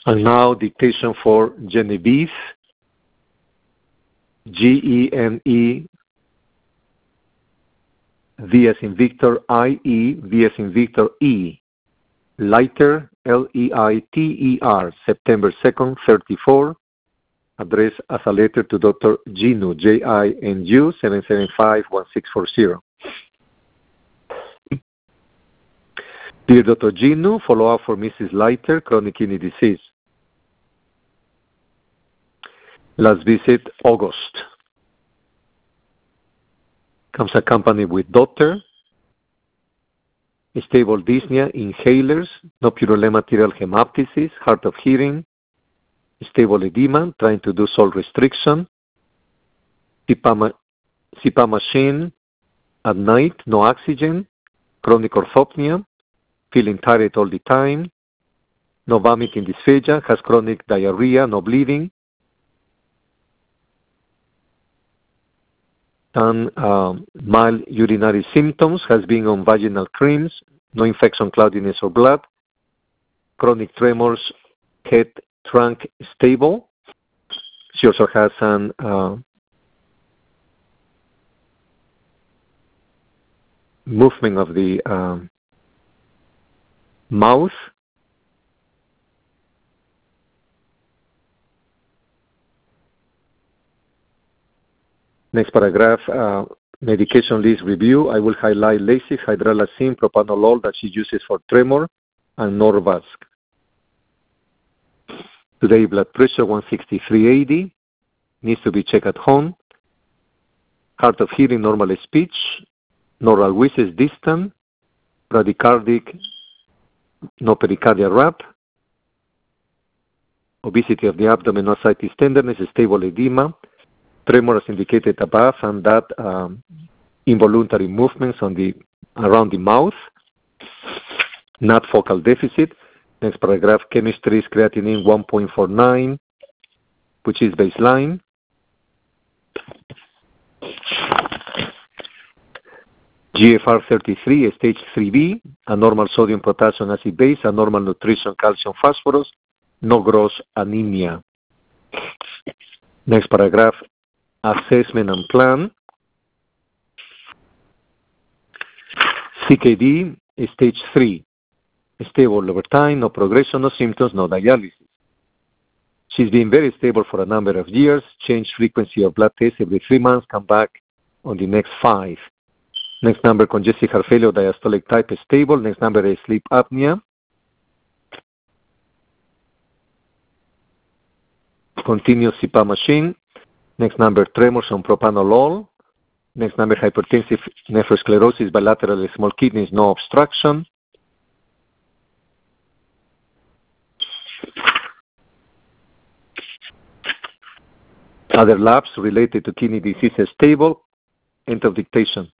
And now dictation for Genevieve. Gene, V as in Victor, IE, V as in Victor, E. Leiter, Leiter, September 2nd, 34. Address as a letter to Dr. Jinu, Jinu, 775-1640. Dear Dr. Jinu, follow-up for Mrs. Leiter, chronic kidney disease. Last visit, August. Comes accompanied with daughter, stable dyspnea, inhalers, no purulent material hemoptysis, hard of hearing, stable edema, trying to do salt restriction, CPAP machine at night, no oxygen, chronic orthopnea, feeling tired all the time, no vomiting dysphagia, has chronic diarrhea, no bleeding, and mild urinary symptoms, has been on vaginal creams, no infection, cloudiness, or blood, chronic tremors, head, trunk stable. She also has an movement of the mouth. Next paragraph, medication list review. I will highlight Lasix, hydralazine, propranolol that she uses for tremor, and Norvasc. Today, blood pressure 163/80, needs to be checked at home. Hard of hearing, normal speech, neural wheezes distant, bradycardic, no pericardial rap, obesity of the abdomen, ascites tenderness, stable edema, tremor as indicated above, and that involuntary movements around the mouth, not focal deficit. Next paragraph, chemistry is creatinine 1.49, which is baseline. GFR 33, stage 3B, a normal sodium potassium acid base, a normal nutrition calcium phosphorus, no gross anemia. Next paragraph, assessment and plan. CKD, stage 3, stable over time, no progression, no symptoms, no dialysis. She's been very stable for a number of years, change frequency of blood tests every 3 months, come back on the next 5. Next number, congestive heart failure, diastolic type is stable. Next number is sleep apnea. Continuous CPAP machine. Next number, tremors on propranolol. Next number, hypertensive nephrosclerosis, bilateral small kidneys, no obstruction. Other labs related to kidney disease is stable. End of dictation.